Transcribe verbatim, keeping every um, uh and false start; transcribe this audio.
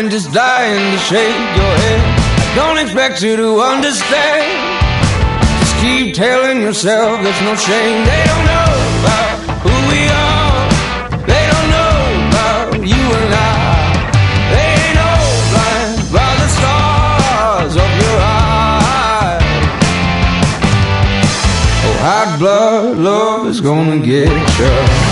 mind is dying to shake your head. I don't expect you to understand. Just keep telling yourself there's no shame. They don't know about who we are. They don't know about you and I. They ain't all blind by the stars of your eyes. Oh, hot blood love is gonna get you.